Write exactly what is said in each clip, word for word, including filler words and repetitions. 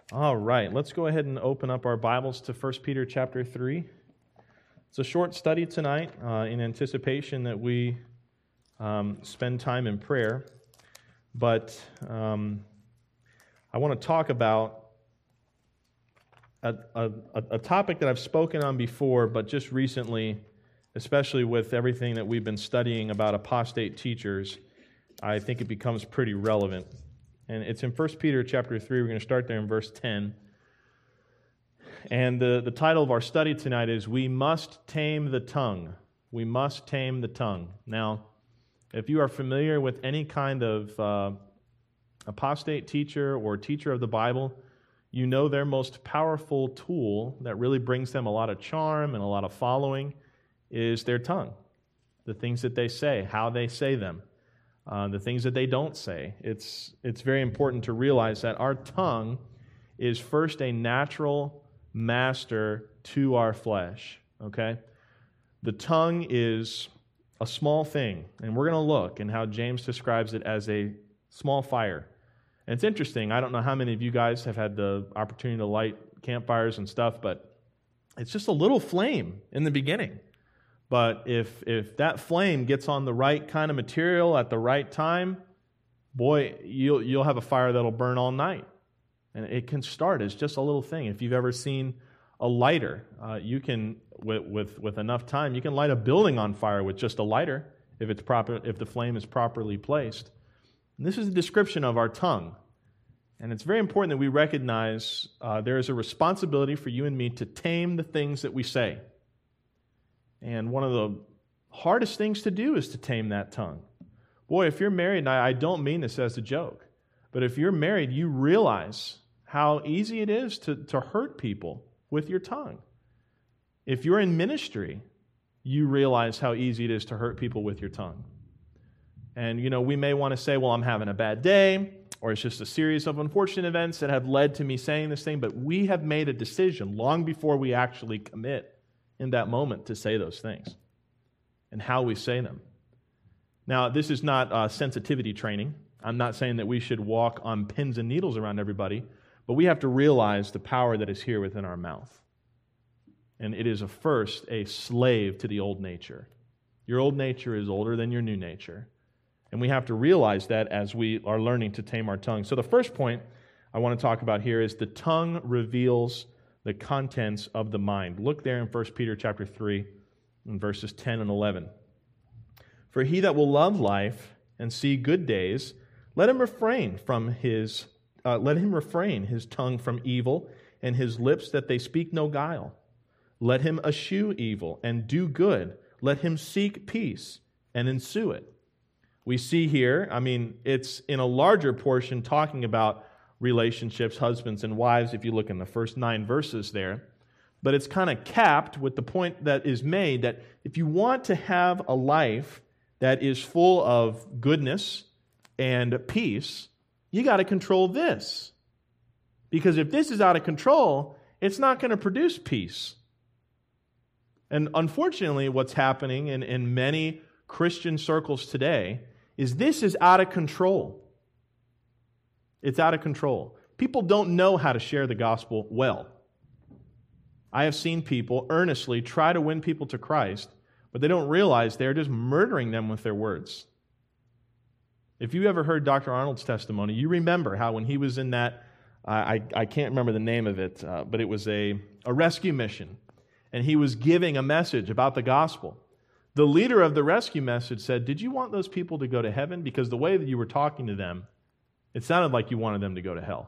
All right, let's go ahead and open up our Bibles to First Peter chapter three. It's a short study tonight uh, in anticipation that we um, spend time in prayer. But um, I want to talk about a, a, a topic that I've spoken on before, but just recently, especially with everything that we've been studying about apostate teachers, I think it becomes pretty relevant. And it's in First Peter chapter three. We're going to start there in verse ten. And the, the title of our study tonight is, We Must Tame the Tongue. We must tame the tongue. Now, if you are familiar with any kind of uh, apostate teacher or teacher of the Bible, you know their most powerful tool that really brings them a lot of charm and a lot of following is their tongue. The things that they say, how they say them. Uh, the things that they don't say. It's it's very important to realize that our tongue is first a natural master to our flesh, okay? The tongue is a small thing, and we're going to look and how James describes it as a small fire. And it's interesting, I don't know how many of you guys have had the opportunity to light campfires and stuff, but it's just a little flame in the beginning. But if if that flame gets on the right kind of material at the right time, boy, you'll you'll have a fire that'll burn all night. And it can start as just a little thing. If you've ever seen a lighter, uh, you can with, with with enough time, you can light a building on fire with just a lighter if it's proper if the flame is properly placed. And this is a description of our tongue. And it's very important that we recognize uh, there is a responsibility for you and me to tame the things that we say. And one of the hardest things to do is to tame that tongue. Boy, if you're married, and I, I don't mean this as a joke, but if you're married, you realize how easy it is to, to hurt people with your tongue. If you're in ministry, you realize how easy it is to hurt people with your tongue. And, you know, we may want to say, well, I'm having a bad day, or it's just a series of unfortunate events that have led to me saying this thing, but we have made a decision long before we actually commit in that moment to say those things and how we say them. Now, this is not uh, sensitivity training. I'm not saying that we should walk on pins and needles around everybody, but we have to realize the power that is here within our mouth. And it is a first a slave to the old nature. Your old nature is older than your new nature. And we have to realize that as we are learning to tame our tongue. So the first point I want to talk about here is the tongue reveals the contents of the mind. Look there in First Peter chapter three, in verses ten and eleven. For he that will love life and see good days, let him refrain from his uh, let him refrain his tongue from evil, and his lips that they speak no guile. Let him eschew evil and do good. Let him seek peace and ensue it. We see here, I mean, it's in a larger portion talking about relationships, husbands and wives, if you look in the first nine verses there. But it's kind of capped with the point that is made that if you want to have a life that is full of goodness and peace, you got to control this. Because if this is out of control, it's not going to produce peace. And unfortunately, what's happening in, in many Christian circles today is this is out of control. It's out of control. People don't know how to share the gospel well. I have seen people earnestly try to win people to Christ, but they don't realize they're just murdering them with their words. If you ever heard Doctor Arnold's testimony, you remember how when he was in that, uh, I, I can't remember the name of it, uh, but it was a, a rescue mission, and he was giving a message about the gospel. The leader of the rescue message said, did you want those people to go to heaven? Because the way that you were talking to them, it sounded like you wanted them to go to hell.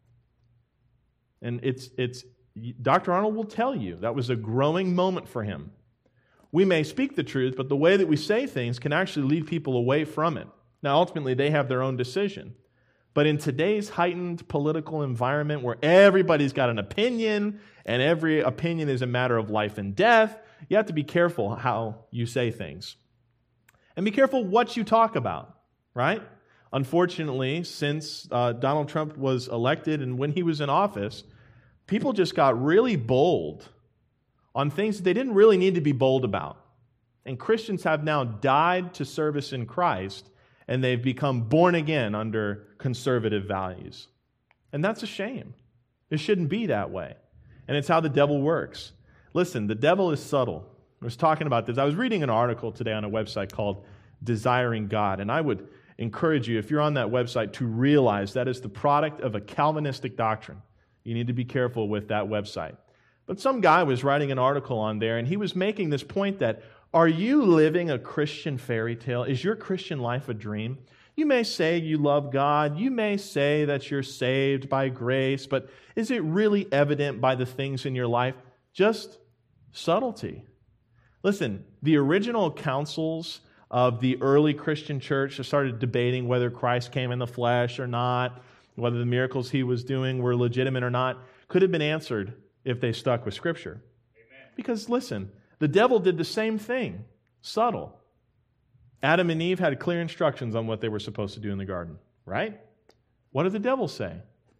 And it's it's Doctor Arnold will tell you that was a growing moment for him. We may speak the truth, but the way that we say things can actually lead people away from it. Now, ultimately, they have their own decision. But in today's heightened political environment where everybody's got an opinion and every opinion is a matter of life and death, you have to be careful how you say things. And be careful what you talk about, right? Unfortunately, since uh, Donald Trump was elected and when he was in office, people just got really bold on things that they didn't really need to be bold about. And Christians have now died to service in Christ, and they've become born again under conservative values. And that's a shame. It shouldn't be that way. And it's how the devil works. Listen, the devil is subtle. I was talking about this. I was reading an article today on a website called Desiring God, and I would encourage you, if you're on that website, to realize that is the product of a Calvinistic doctrine. You need to be careful with that website. But some guy was writing an article on there, and he was making this point that, are you living a Christian fairy tale? Is your Christian life a dream? You may say you love God. You may say that you're saved by grace, but is it really evident by the things in your life? Just subtlety. Listen, the original councils of the early Christian church started debating whether Christ came in the flesh or not, whether the miracles he was doing were legitimate or not, could have been answered if they stuck with Scripture. Amen. Because listen, the devil did the same thing, subtle. Adam and Eve had clear instructions on what they were supposed to do in the garden, right? What did the devil say?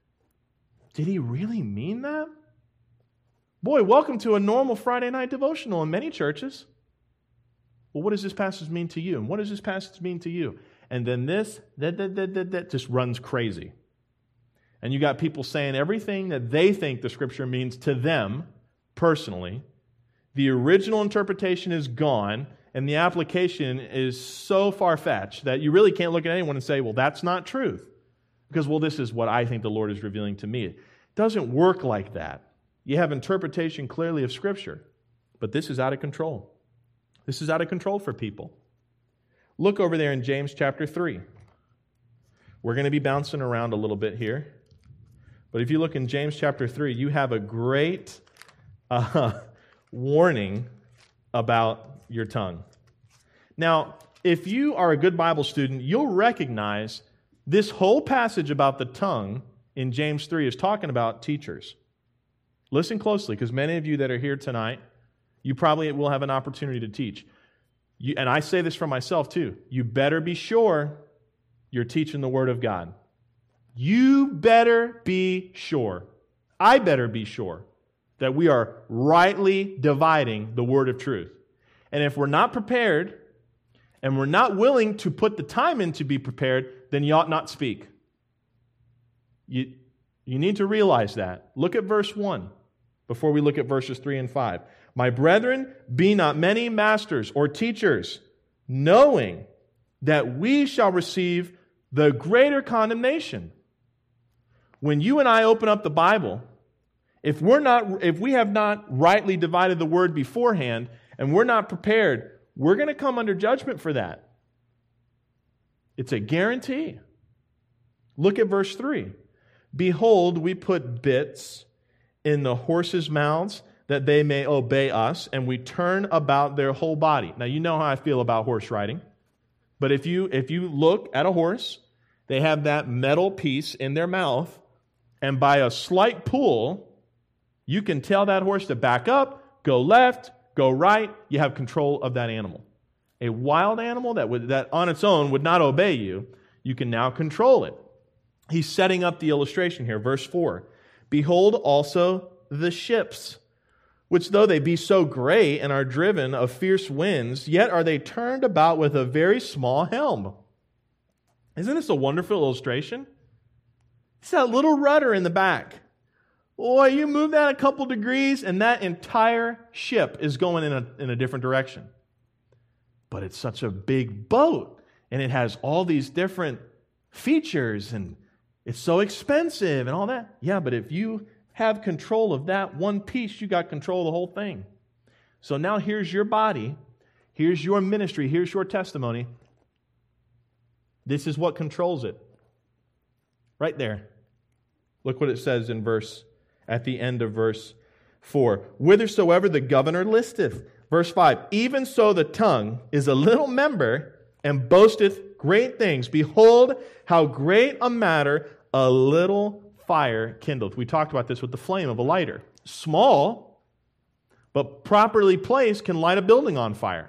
Did he really mean that? Boy, welcome to a normal Friday night devotional in many churches. Well, what does this passage mean to you? And what does this passage mean to you? And then this, that, that, that, that, that just runs crazy. And you got people saying everything that they think the Scripture means to them personally. The original interpretation is gone, and the application is so far-fetched that you really can't look at anyone and say, well, that's not truth. Because, well, this is what I think the Lord is revealing to me. It doesn't work like that. You have interpretation clearly of Scripture, but this is out of control. This is out of control for people. Look over there in James chapter three. We're going to be bouncing around a little bit here. But if you look in James chapter three, you have a great uh, warning about your tongue. Now, if you are a good Bible student, you'll recognize this whole passage about the tongue in James three is talking about teachers. Listen closely, because many of you that are here tonight, you probably will have an opportunity to teach. You, and I say this for myself too. You better be sure you're teaching the Word of God. You better be sure. I better be sure that we are rightly dividing the word of truth. And if we're not prepared, and we're not willing to put the time in to be prepared, then you ought not speak. You, you need to realize that. Look at verse one before we look at verses three and five. My brethren, be not many masters or teachers, knowing that we shall receive the greater condemnation. When you and I open up the Bible, if we're not, if we have not rightly divided the word beforehand, and we're not prepared, we're going to come under judgment for that. It's a guarantee. Look at verse three. Behold, we put bits in the horses' mouths that they may obey us, and we turn about their whole body. Now, you know how I feel about horse riding. But if you if you look at a horse, they have that metal piece in their mouth, and by a slight pull, you can tell that horse to back up, go left, go right. You have control of that animal. A wild animal that would that on its own would not obey you, you can now control it. He's setting up the illustration here. Verse four. Behold also the ships, which though they be so great and are driven of fierce winds, yet are they turned about with a very small helm. Isn't this a wonderful illustration? It's that little rudder in the back. Boy, you move that a couple degrees and that entire ship is going in a, in a different direction. But it's such a big boat, and it has all these different features, and it's so expensive and all that. Yeah, but if you have control of that one piece, you got control of the whole thing. So now here's your body, here's your ministry, here's your testimony. This is what controls it. Right there. Look what it says in verse, at the end of verse four. Whithersoever the governor listeth. Verse five. Even so the tongue is a little member and boasteth great things. Behold, how great a matter a little fire kindleth. We talked about this with the flame of a lighter. Small, but properly placed can light a building on fire.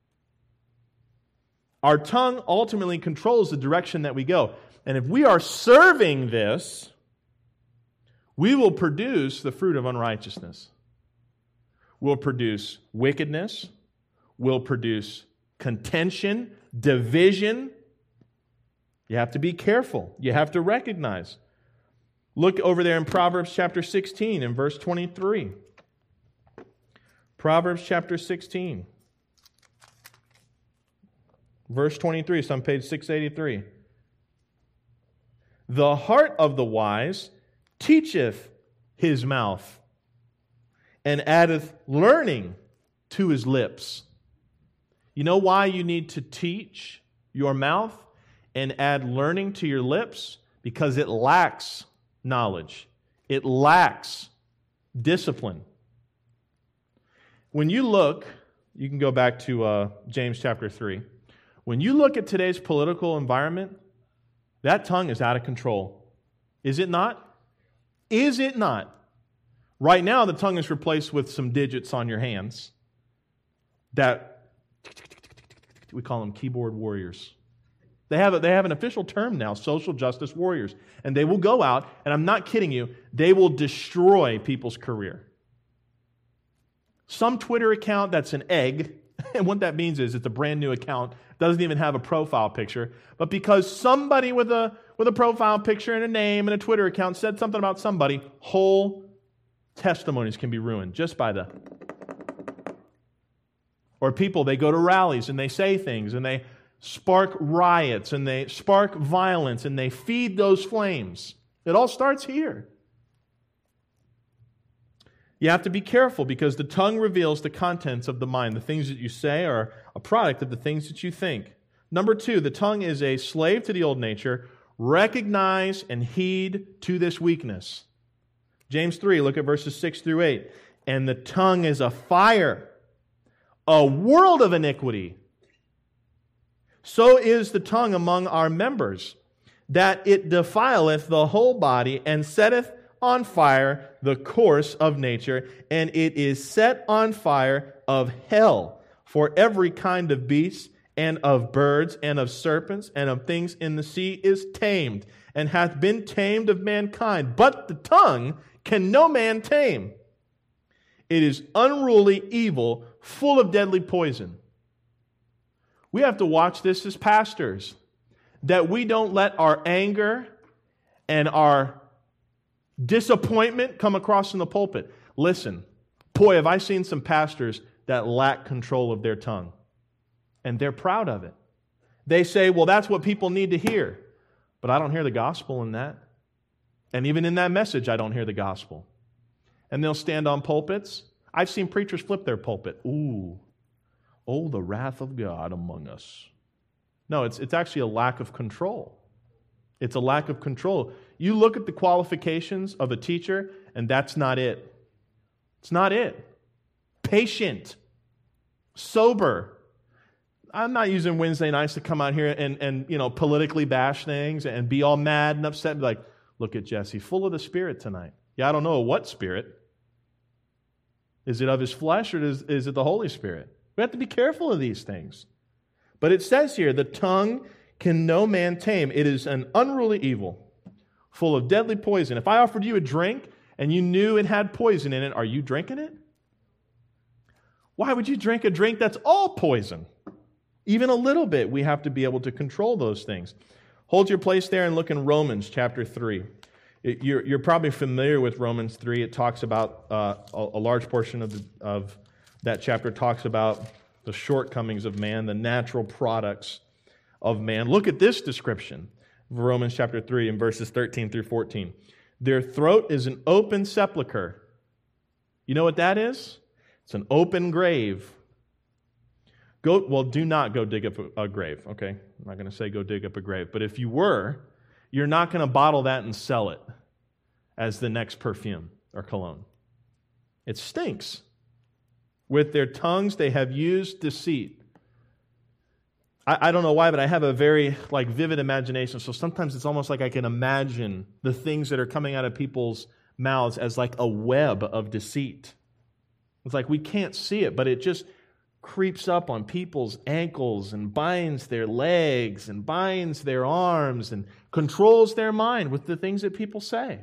Our tongue ultimately controls the direction that we go. And if we are serving this, we will produce the fruit of unrighteousness. We'll produce wickedness. We'll produce contention, division. You have to be careful. You have to recognize. Look over there in Proverbs chapter sixteen and verse twenty-three. Proverbs chapter sixteen. Verse twenty-three, it's on page six eighty-three. The heart of the wise teacheth his mouth, and addeth learning to his lips. You know why you need to teach your mouth and add learning to your lips? Because it lacks knowledge. It lacks discipline. When you look, you can go back to uh, James chapter three. When you look at today's political environment, that tongue is out of control. Is it not? Is it not? Right now, the tongue is replaced with some digits on your hands that we call them keyboard warriors. They have, a, they have an official term now, social justice warriors. And they will go out, and I'm not kidding you, they will destroy people's career. Some Twitter account that's an egg, and what that means is it's a brand new account, doesn't even have a profile picture, but because somebody with a with a profile picture and a name and a Twitter account said something about somebody, whole testimonies can be ruined just by the... Or people, they go to rallies and they say things and they spark riots and they spark violence and they feed those flames. It all starts here. You have to be careful because the tongue reveals the contents of the mind. The things that you say are a product of the things that you think. Number two, the tongue is a slave to the old nature. Recognize and heed to this weakness. James three, look at verses six through eight. And the tongue is a fire, a world of iniquity. So is the tongue among our members, that it defileth the whole body, and setteth on fire the course of nature, and it is set on fire of hell for every kind of beast, and of birds, and of serpents, and of things in the sea is tamed, and hath been tamed of mankind. But the tongue can no man tame. It is unruly, evil, full of deadly poison. We have to watch this as pastors, that we don't let our anger and our disappointment come across in the pulpit. Listen, boy, have I seen some pastors that lack control of their tongue. And they're proud of it. They say, well, that's what people need to hear. But I don't hear the gospel in that. And even in that message, I don't hear the gospel. And they'll stand on pulpits. I've seen preachers flip their pulpit. Ooh, oh, the wrath of God among us. No, it's, it's actually a lack of control. It's a lack of control. You look at the qualifications of a teacher, and that's not it. It's not it. Patient. Sober. I'm not using Wednesday nights to come out here and, and you know, politically bash things and be all mad and upset. Like, look at Jesse, full of the Spirit tonight. Yeah, I don't know what Spirit. Is it of his flesh or is, is it the Holy Spirit? We have to be careful of these things. But it says here, the tongue can no man tame. It is an unruly evil, full of deadly poison. If I offered you a drink and you knew it had poison in it, are you drinking it? Why would you drink a drink that's all poison? Even a little bit, we have to be able to control those things. Hold your place there and look in Romans chapter three. It, you're, you're probably familiar with Romans three. It talks about, uh, a, a large portion of, the, of that chapter talks about the shortcomings of man, the natural products of man. Look at this description of Romans chapter three in verses thirteen through fourteen. Their throat is an open sepulcher. You know what that is? It's an open grave. Go, well, do not go dig up a, a grave, okay? I'm not going to say go dig up a grave. But if you were, you're not going to bottle that and sell it as the next perfume or cologne. It stinks. With their tongues, they have used deceit. I, I don't know why, but I have a very like vivid imagination. So sometimes it's almost like I can imagine the things that are coming out of people's mouths as like a web of deceit. It's like we can't see it, but it just creeps up on people's ankles and binds their legs and binds their arms and controls their mind with the things that people say.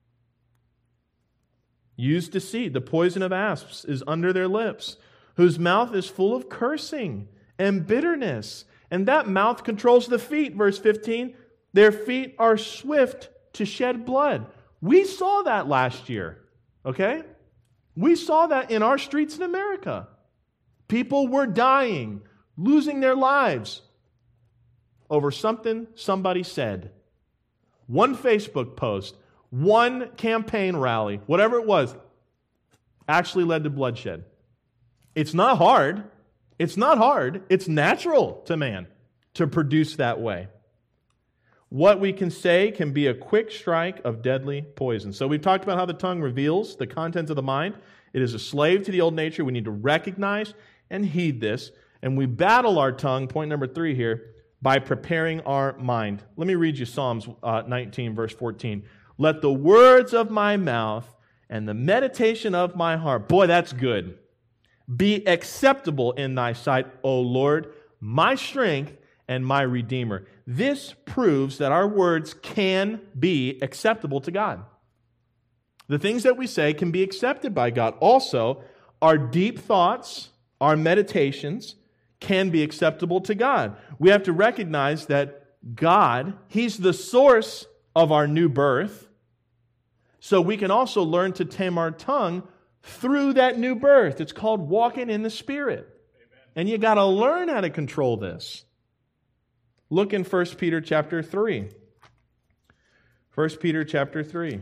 Use deceit. The poison of asps is under their lips, whose mouth is full of cursing and bitterness. And that mouth controls the feet. Verse fifteen, their feet are swift to shed blood. We saw that last year, okay? We saw that in our streets in America. People were dying, losing their lives over something somebody said. One Facebook post, one campaign rally, whatever it was, actually led to bloodshed. It's not hard. It's not hard. It's natural to man to produce that way. What we can say can be a quick strike of deadly poison. So we've talked about how the tongue reveals the contents of the mind. It is a slave to the old nature. We need to recognize and heed this. And we battle our tongue, point number three here, by preparing our mind. Let me read you Psalms uh, nineteen, verse fourteen. Let the words of my mouth and the meditation of my heart, boy, that's good, be acceptable in thy sight, O Lord, my strength and my Redeemer. This proves that our words can be acceptable to God. The things that we say can be accepted by God. Also, our deep thoughts, our meditations, can be acceptable to God. We have to recognize that God, He's the source of our new birth. So we can also learn to tame our tongue through that new birth. It's called walking in the Spirit. Amen. And you got to learn how to control this. Look in First Peter chapter three. First Peter chapter three.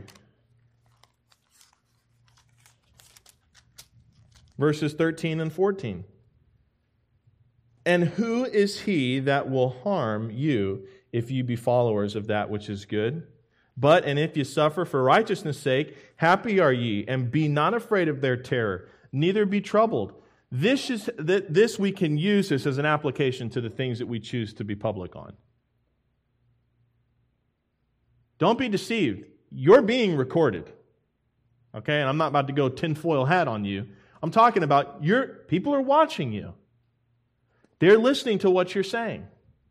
Verses thirteen and fourteen. And who is he that will harm you if you be followers of that which is good? But, and if you suffer for righteousness' sake, happy are ye, and be not afraid of their terror, neither be troubled. This is this we can use this as an application to the things that we choose to be public on. Don't be deceived. You're being recorded. Okay, and I'm not about to go tinfoil hat on you. I'm talking about your people are watching you. They're listening to what you're saying.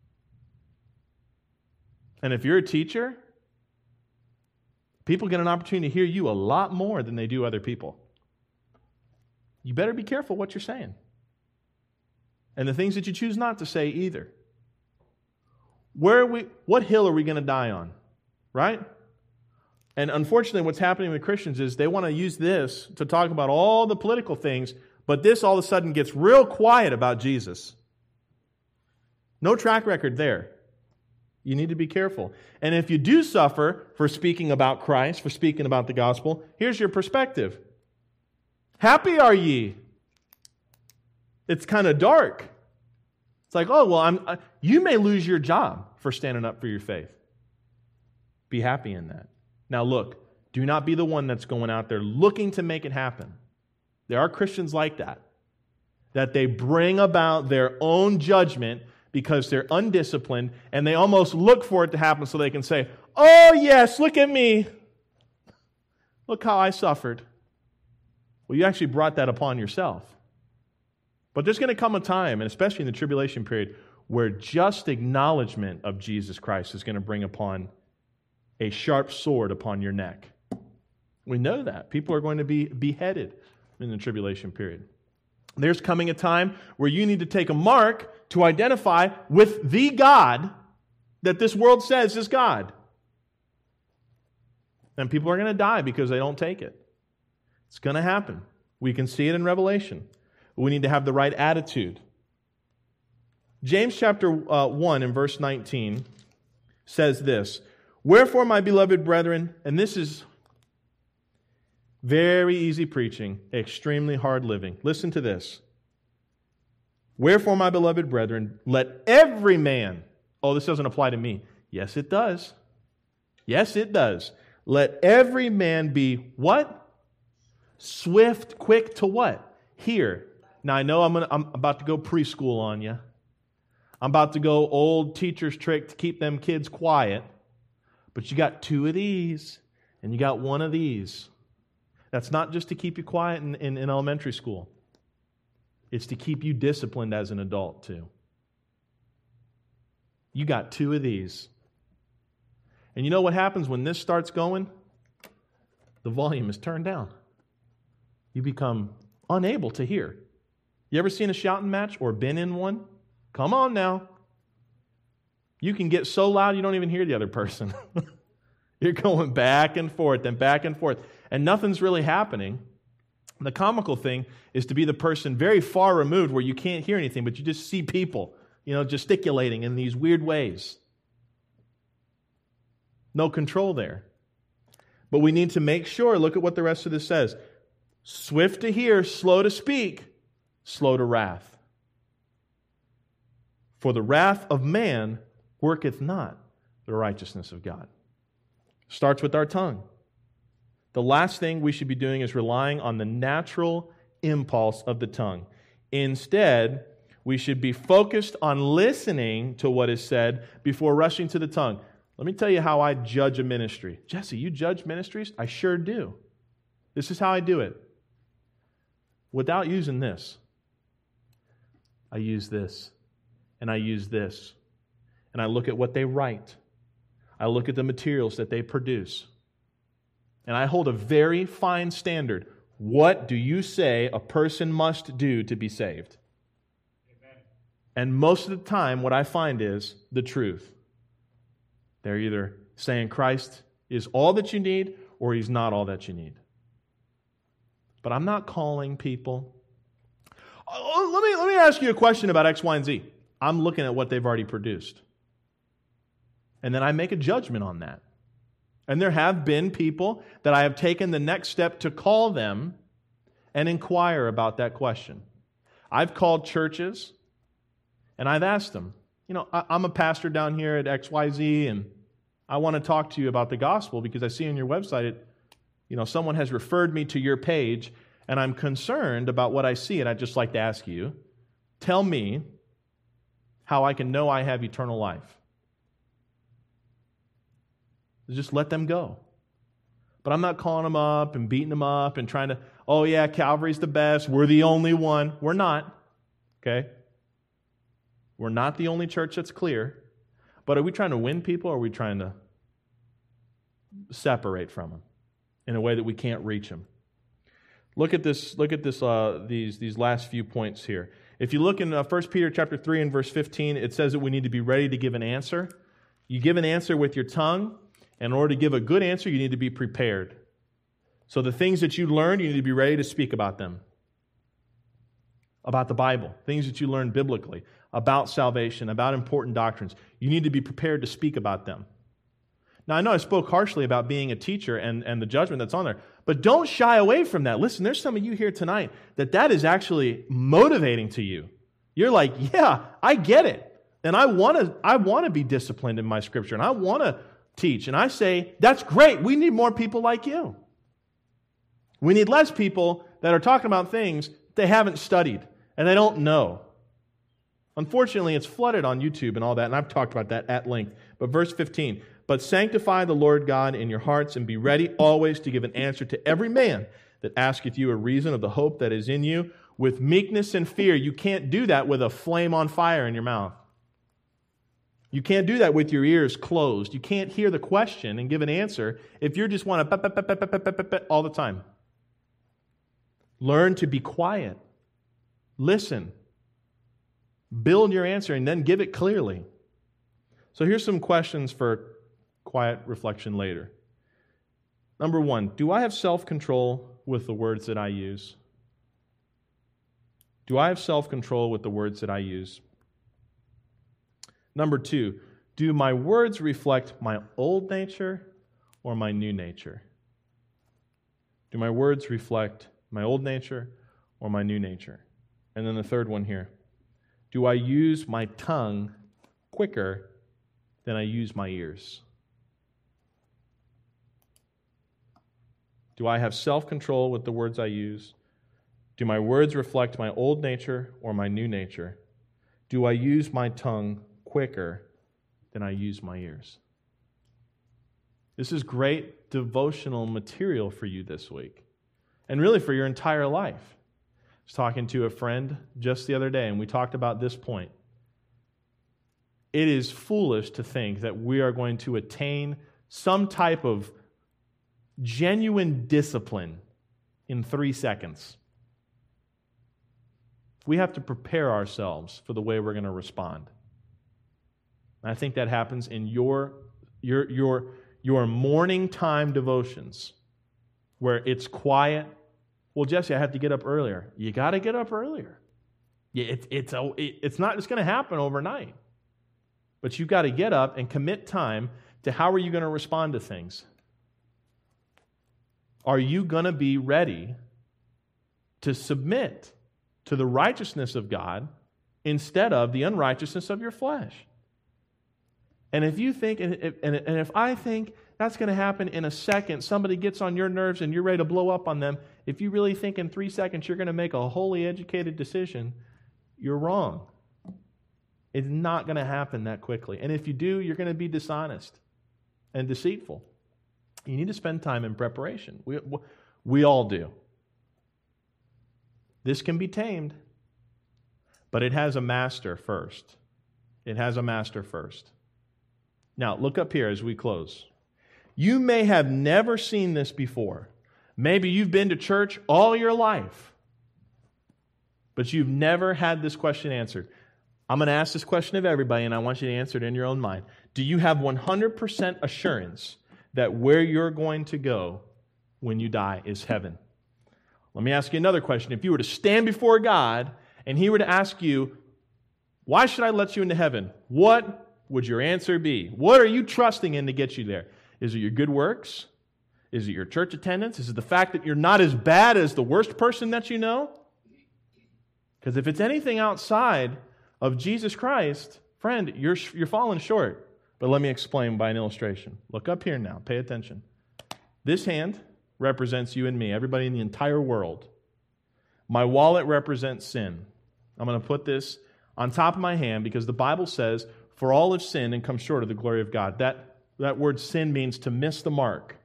And if you're a teacher, people get an opportunity to hear you a lot more than they do other people. You better be careful what you're saying. And the things that you choose not to say either. Where are we, what hill are we going to die on? Right? And unfortunately, what's happening with Christians is they want to use this to talk about all the political things, but this all of a sudden gets real quiet about Jesus. No track record there. You need to be careful. And if you do suffer for speaking about Christ, for speaking about the gospel, here's your perspective. Happy are ye. It's kind of dark. It's like, oh, well, I'm, uh, you may lose your job for standing up for your faith. Be happy in that. Now look, do not be the one that's going out there looking to make it happen. There are Christians like that, that they bring about their own judgment because they're undisciplined, and they almost look for it to happen so they can say, oh yes, look at me. Look how I suffered. Well, you actually brought that upon yourself. But there's going to come a time, and especially in the tribulation period, where just acknowledgement of Jesus Christ is going to bring upon a sharp sword upon your neck. We know that. People are going to be beheaded in the tribulation period. There's coming a time where you need to take a mark to identify with the God that this world says is God. And people are going to die because they don't take it. It's going to happen. We can see it in Revelation. We need to have the right attitude. James chapter uh, one and verse nineteen says this, wherefore, my beloved brethren, and this is very easy preaching, extremely hard living. Listen to this. Wherefore, my beloved brethren, let every man, oh, this doesn't apply to me. Yes, it does. Yes, it does. Let every man be what? Swift, quick to what? Hear. Now, I know I'm, gonna, I'm about to go preschool on you. I'm about to go old teacher's trick to keep them kids quiet. But you got two of these, and you got one of these. That's not just to keep you quiet in, in, in elementary school. It's to keep you disciplined as an adult, too. You got two of these. And you know what happens when this starts going? The volume is turned down. You become unable to hear. You ever seen a shouting match or been in one? Come on now. You can get so loud you don't even hear the other person. You're going back and forth and back and forth, and nothing's really happening. The comical thing is to be the person very far removed where you can't hear anything, but you just see people, you know, gesticulating in these weird ways. No control there. But we need to make sure, look at what the rest of this says. Swift to hear, slow to speak, slow to wrath. For the wrath of man worketh not the righteousness of God. Starts with our tongue. The last thing we should be doing is relying on the natural impulse of the tongue. Instead, we should be focused on listening to what is said before rushing to the tongue. Let me tell you how I judge a ministry. Jesse, you judge ministries? I sure do. This is how I do it. Without using this. I use this. And I use this. And I look at what they write. I look at the materials that they produce. And I hold a very fine standard. What do you say a person must do to be saved? Amen. And most of the time, what I find is the truth. They're either saying Christ is all that you need, or He's not all that you need. But I'm not calling people. Oh, let me, let me ask you a question about X, Y, and Z. I'm looking at what they've already produced. And then I make a judgment on that. And there have been people that I have taken the next step to call them and inquire about that question. I've called churches and I've asked them, you know, I'm a pastor down here at X Y Z and I want to talk to you about the gospel because I see on your website, it, you know, someone has referred me to your page and I'm concerned about what I see, and I'd just like to ask you, tell me how I can know I have eternal life. Just let them go. But I'm not calling them up and beating them up and trying to, oh yeah, Calvary's the best, we're the only one. We're not, okay? We're not the only church that's clear. But are we trying to win people, or are we trying to separate from them in a way that we can't reach them? Look at this, look at this, uh, these, these last few points here. If you look in uh, First Peter chapter three and verse fifteen, it says that we need to be ready to give an answer. You give an answer with your tongue. And in order to give a good answer, you need to be prepared. So the things that you learned, you need to be ready to speak about them. About the Bible, things that you learned biblically, about salvation, about important doctrines. You need to be prepared to speak about them. Now, I know I spoke harshly about being a teacher and, and the judgment that's on there, but don't shy away from that. Listen, there's some of you here tonight that that is actually motivating to you. You're like, yeah, I get it. And I want to I want to be disciplined in my scripture, and I want to teach. And I say, that's great. We need more people like you. We need less people that are talking about things they haven't studied and they don't know. Unfortunately, it's flooded on YouTube and all that, and I've talked about that at length. But verse fifteen, but sanctify the Lord God in your hearts, and be ready always to give an answer to every man that asketh you a reason of the hope that is in you, with meekness and fear. You can't do that with a flame on fire in your mouth. You can't do that with your ears closed. You can't hear the question and give an answer if you just want to all the time. Learn to be quiet. Listen. Build your answer and then give it clearly. So here's some questions for quiet reflection later. Number one, do I have self-control with the words that I use? Do I have self-control with the words that I use? Number two, do my words reflect my old nature or my new nature? Do my words reflect my old nature or my new nature? And then the third one here, do I use my tongue quicker than I use my ears? Do I have self-control with the words I use? Do my words reflect my old nature or my new nature? Do I use my tongue quicker than I use my ears? This is great devotional material for you this week, and really for your entire life. I was talking to a friend just the other day, and we talked about this point. It is foolish to think that we are going to attain some type of genuine discipline in three seconds. We have to prepare ourselves for the way we're going to respond. And I think that happens in your, your, your, your morning time devotions, where it's quiet. Well, Jesse, I have to get up earlier. You got to get up earlier. Yeah, it's it's a, it's not just going to happen overnight. But you've got to get up and commit time to how are you going to respond to things. Are you going to be ready to submit to the righteousness of God instead of the unrighteousness of your flesh? And if you think, and if, and if I think that's going to happen in a second, somebody gets on your nerves and you're ready to blow up on them, if you really think in three seconds you're going to make a wholly educated decision, you're wrong. It's not going to happen that quickly. And if you do, you're going to be dishonest and deceitful. You need to spend time in preparation. We, we all do. This can be tamed, but it has a master first. It has a master first. Now, look up here as we close. You may have never seen this before. Maybe you've been to church all your life, but you've never had this question answered. I'm going to ask this question of everybody, and I want you to answer it in your own mind. Do you have one hundred percent assurance that where you're going to go when you die is heaven? Let me ask you another question. If you were to stand before God and He were to ask you, why should I let you into heaven? What would your answer be? What are you trusting in to get you there? Is it your good works? Is it your church attendance? Is it the fact that you're not as bad as the worst person that you know? Because if it's anything outside of Jesus Christ, friend, you're, you're falling short. But let me explain by an illustration. Look up here now. Pay attention. This hand represents you and me, everybody in the entire world. My wallet represents sin. I'm going to put this on top of my hand because the Bible says, for all have sinned and come short of the glory of God. That, that word sin means to miss the mark.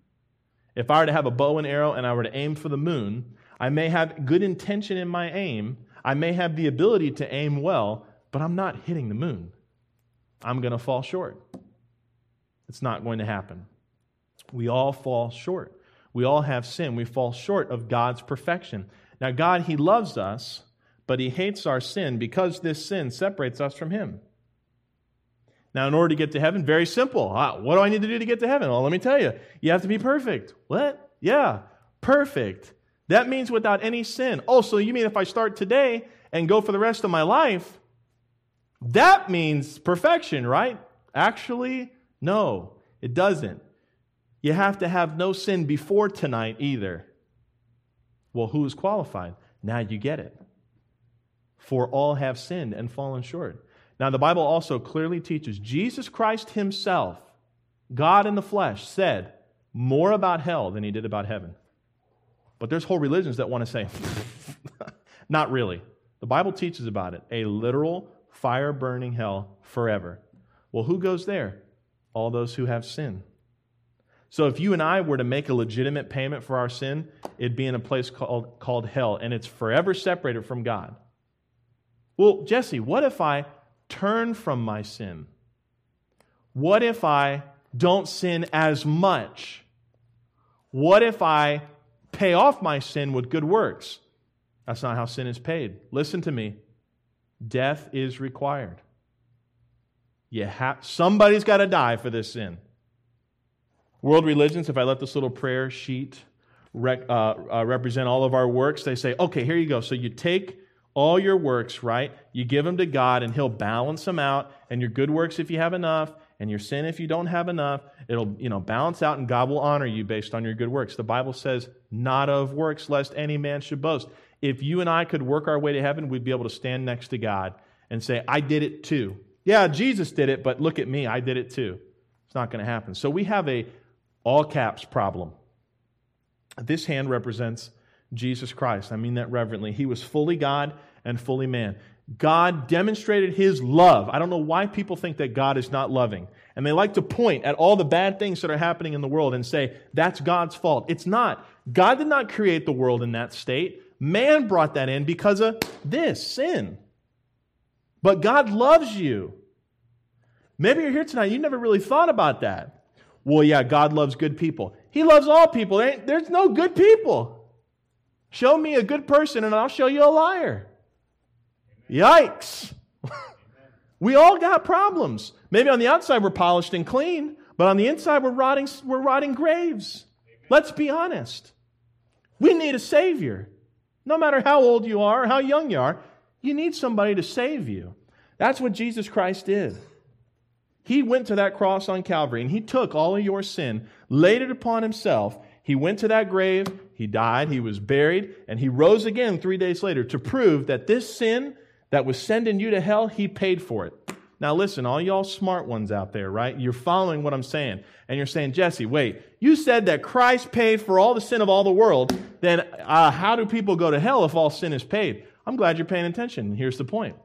If I were to have a bow and arrow and I were to aim for the moon, I may have good intention in my aim. I may have the ability to aim well, but I'm not hitting the moon. I'm going to fall short. It's not going to happen. We all fall short. We all have sin. We fall short of God's perfection. Now, God, He loves us, but He hates our sin because this sin separates us from Him. Now, in order to get to heaven, very simple. What do I need to do to get to heaven? Well, let me tell you. You have to be perfect. What? Yeah, perfect. That means without any sin. Oh, so you mean if I start today and go for the rest of my life, that means perfection, right? Actually, no, it doesn't. You have to have no sin before tonight either. Well, who is qualified? Now you get it. For all have sinned and fallen short. Now, the Bible also clearly teaches Jesus Christ Himself, God in the flesh, said more about hell than He did about heaven. But there's whole religions that want to say, not really. The Bible teaches about it, a literal fire-burning hell forever. Well, who goes there? All those who have sin. So if you and I were to make a legitimate payment for our sin, it'd be in a place called, called hell, and it's forever separated from God. Well, Jesse, what if I turn from my sin? What if I don't sin as much? What if I pay off my sin with good works? That's not how sin is paid. Listen to me. Death is required. You have, somebody's got to die for this sin. World religions, if I let this little prayer sheet rec, uh, uh, represent all of our works, they say, okay, here you go. So you take all your works, right? You give them to God, and He'll balance them out. And your good works, if you have enough, and your sin, if you don't have enough, it'll, you know, balance out, and God will honor you based on your good works. The Bible says, not of works, lest any man should boast. If you and I could work our way to heaven, we'd be able to stand next to God and say, I did it too. Yeah, Jesus did it, but look at me, I did it too. It's not going to happen. So we have a all caps problem. This hand represents Jesus Christ. I mean that reverently. He was fully God and fully man. God demonstrated His love. I don't know why people think that God is not loving. And they like to point at all the bad things that are happening in the world and say, that's God's fault. It's not. God did not create the world in that state. Man brought that in because of this, sin. But God loves you. Maybe you're here tonight, you never really thought about that. Well, yeah, God loves good people. He loves all people. There's no good people. Show me a good person and I'll show you a liar. Yikes. We all got problems. Maybe on the outside we're polished and clean, But on the inside, we're rotting, we're rotting graves. Let's be honest. We need a Savior. No matter how old you are or how young you are, you need somebody to save you. That's what Jesus Christ did. He went to that cross on Calvary and He took all of your sin, laid it upon Himself. He went to that grave, He died, He was buried, and He rose again three days later to prove that this sin that was sending you to hell, He paid for it. Now listen, all y'all smart ones out there, right? You're following what I'm saying. And you're saying, Jesse, wait, you said that Christ paid for all the sin of all the world. Then uh, how do people go to hell if all sin is paid? I'm glad you're paying attention. Here's the point.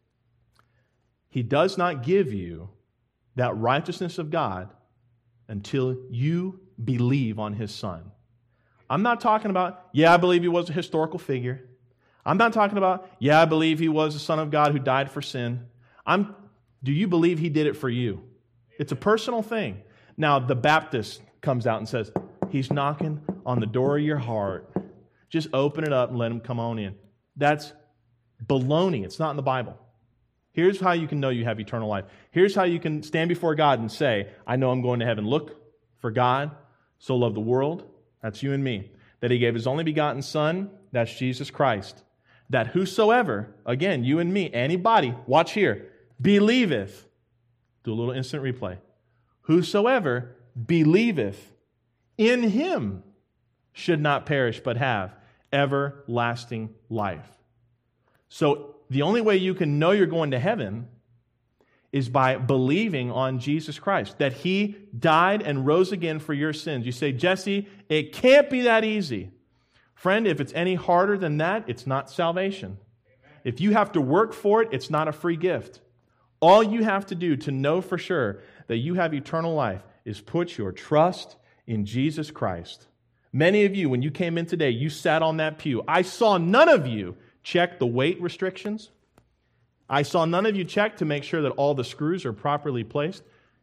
He does not give you that righteousness of God until you believe on His Son. I'm not talking about, yeah, I believe He was a historical figure. I'm not talking about, yeah, I believe He was the Son of God who died for sin. I'm, do you believe He did it for you? It's a personal thing. Now, the Baptist comes out and says, He's knocking on the door of your heart. Just open it up and let Him come on in. That's baloney. It's not in the Bible. Here's how you can know you have eternal life. Here's how you can stand before God and say, I know I'm going to heaven. Look, for God so loved the world, that's you and me, that He gave His only begotten Son, that's Jesus Christ, that whosoever, again, you and me, anybody, watch here, believeth, do a little instant replay, whosoever believeth in Him should not perish but have everlasting life. So the only way you can know you're going to heaven is by believing on Jesus Christ, that He died and rose again for your sins. You say, Jesse, it can't be that easy. Friend, if it's any harder than that, it's not salvation. If you have to work for it, it's not a free gift. All you have to do to know for sure that you have eternal life is put your trust in Jesus Christ. Many of you, when you came in today, you sat on that pew. I saw none of you check the weight restrictions. I saw none of you check to make sure that all the screws are properly placed.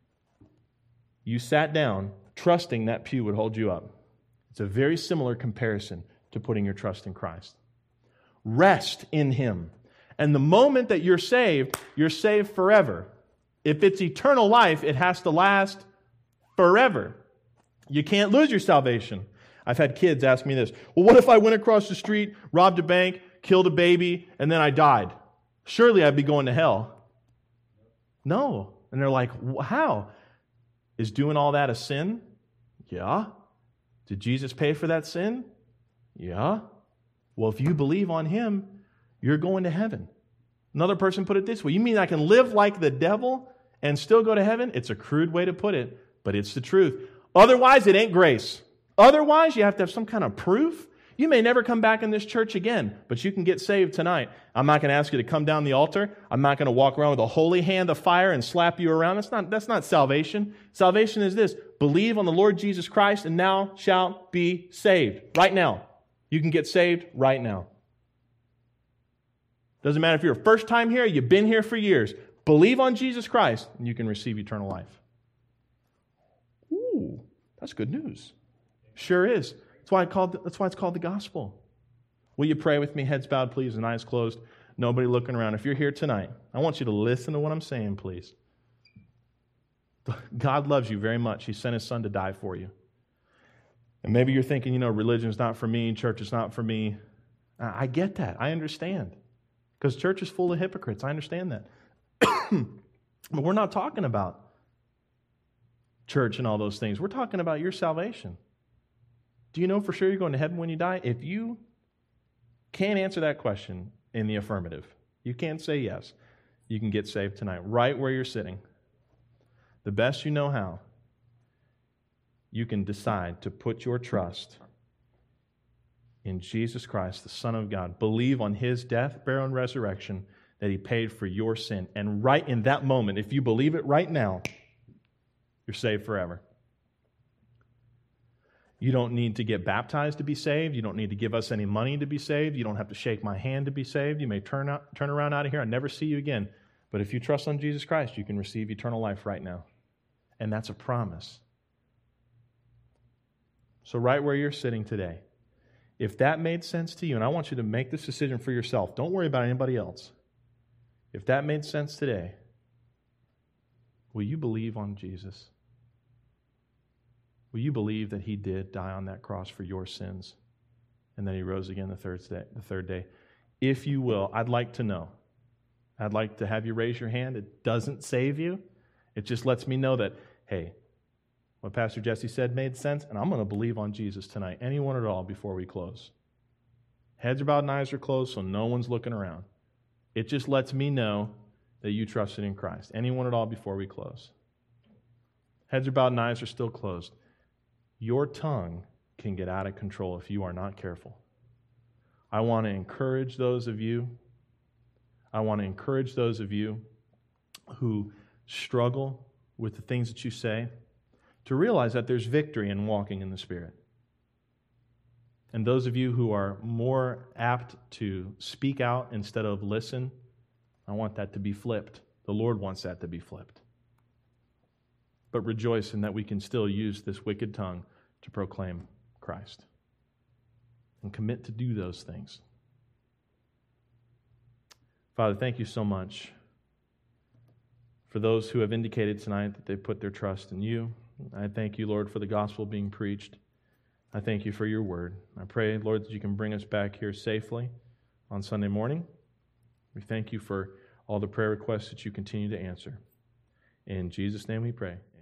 You sat down trusting that pew would hold you up. It's a very similar comparison to putting your trust in Christ. Rest in Him. And the moment that you're saved, you're saved forever. If it's eternal life, it has to last forever. You can't lose your salvation. I've had kids ask me this, well, what if I went across the street, robbed a bank, killed a baby, and then I died? Surely I'd be going to hell. No. And they're like, how? Is doing all that a sin? Yeah. Did Jesus pay for that sin? Yeah. Well, if you believe on Him, you're going to heaven. Another person put it this way, you mean I can live like the devil and still go to heaven? It's a crude way to put it, but it's the truth. Otherwise, it ain't grace. Otherwise, you have to have some kind of proof. You may never come back in this church again, but you can get saved tonight. I'm not going to ask you to come down the altar. I'm not going to walk around with a holy hand of fire and slap you around. That's not, that's not salvation. Salvation is this. Believe on the Lord Jesus Christ and thou shalt be saved. Right now. You can get saved right now. Doesn't matter if you're a first time here, you've been here for years. Believe on Jesus Christ and you can receive eternal life. Ooh, that's good news. Sure is. That's why, I called, that's why it's called the gospel. Will you pray with me, heads bowed, please, and eyes closed, nobody looking around. If you're here tonight, I want you to listen to what I'm saying, please. God loves you very much. He sent His Son to die for you. And maybe you're thinking, you know, religion is not for me, church is not for me. I get that. I understand. Because church is full of hypocrites. I understand that. But we're not talking about church and all those things. We're talking about your salvation. Do you know for sure you're going to heaven when you die? If you can't answer that question in the affirmative, you can't say yes, you can get saved tonight, right where you're sitting. The best you know how, you can decide to put your trust in Jesus Christ, the Son of God. Believe on His death, burial, and resurrection, that He paid for your sin. And right in that moment, if you believe it right now, you're saved forever. You don't need to get baptized to be saved. You don't need to give us any money to be saved. You don't have to shake my hand to be saved. You may turn out, turn around out of here and never see you again. But if you trust on Jesus Christ, you can receive eternal life right now. And that's a promise. So right where you're sitting today, if that made sense to you, and I want you to make this decision for yourself, don't worry about anybody else. If that made sense today, will you believe on Jesus? Will you believe that he did die on that cross for your sins? And then he rose again the third day, the third day. If you will, I'd like to know. I'd like to have you raise your hand. It doesn't save you. It just lets me know that, hey, what Pastor Jesse said made sense, and I'm going to believe on Jesus tonight. Anyone at all before we close? Heads are bowed and eyes are closed, so no one's looking around. It just lets me know that you trusted in Christ. Anyone at all before we close? Heads are bowed and eyes are still closed. Your tongue can get out of control if you are not careful. I want to encourage those of you, I want to encourage those of you who struggle with the things that you say to realize that there's victory in walking in the Spirit. And those of you who are more apt to speak out instead of listen, I want that to be flipped. The Lord wants that to be flipped. But rejoice in that we can still use this wicked tongue to proclaim Christ. And commit to do those things. Father, thank you so much for those who have indicated tonight that they put their trust in you. I thank you, Lord, for the gospel being preached. I thank you for your word. I pray, Lord, that you can bring us back here safely on Sunday morning. We thank you for all the prayer requests that you continue to answer. In Jesus' name we pray.